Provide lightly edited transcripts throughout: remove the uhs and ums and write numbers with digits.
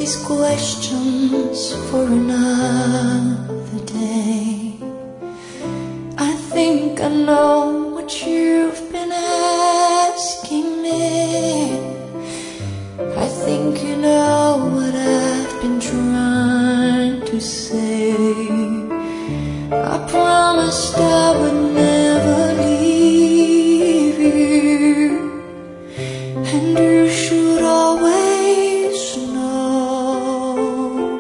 these questions for another day. I think I know what you've been asking me. I think you know what I've been trying to say. I promised I would never leave you, and you should always know,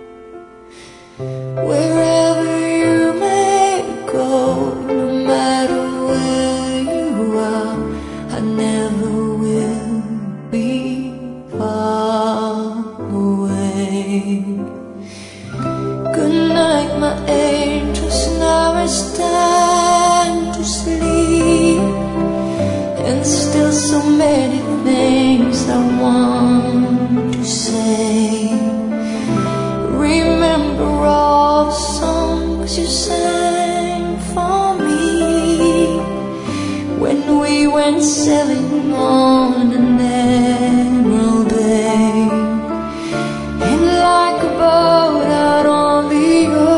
wherever you may go, no matter where you are, I never will be far away. Good night, my angels, now it's time to sleep, and still so many things I want to say. Remember all the songs you sang for me when we went sailing on an emerald day. And like a boat out on the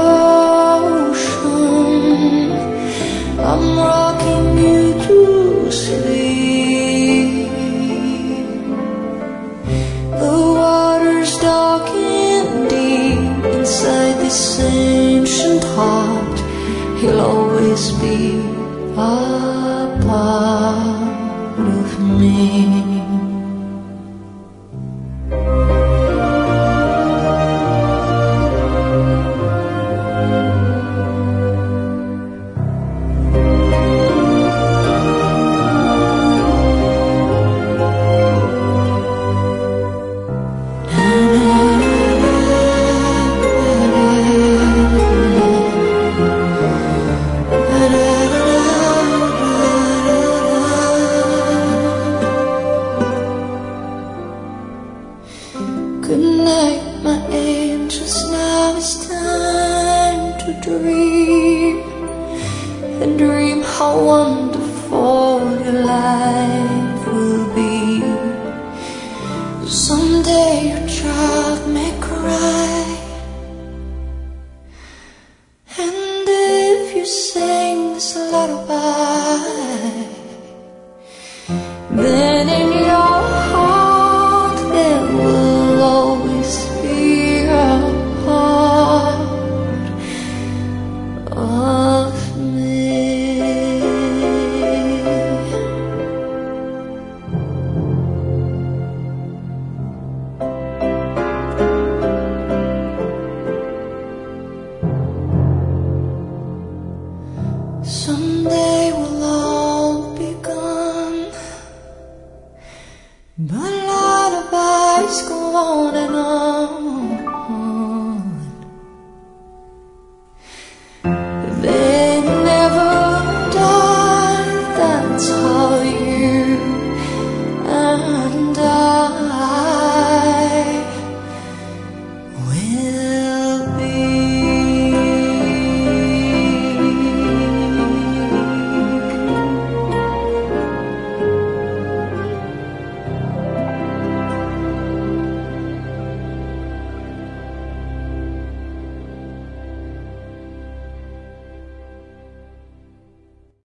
ocean, I'm rocking you to sleep. The water's dark and deep inside this ancient heart. He'll always be a part of me. Good night, my angels, now it's time to dream, and dream how wonderful your life will be. Someday your child may cry, and if you sing this lullaby, then in your heart there will always be a part of me. Someday